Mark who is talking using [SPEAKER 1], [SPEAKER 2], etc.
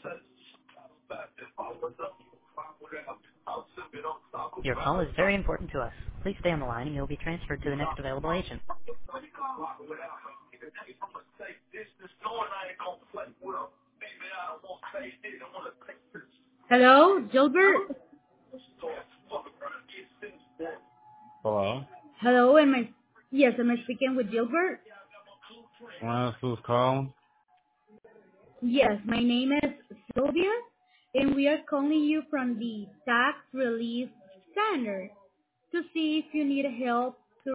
[SPEAKER 1] Your call is very important to us. Please stay on the line and you'll be transferred to the next available agent. Hello, Gilbert.
[SPEAKER 2] Hello?
[SPEAKER 1] Hello, am I speaking with Gilbert?
[SPEAKER 2] Who's calling?
[SPEAKER 1] Yes, my name is Sylvia, and we are calling you from the Tax Relief Center to see if you need help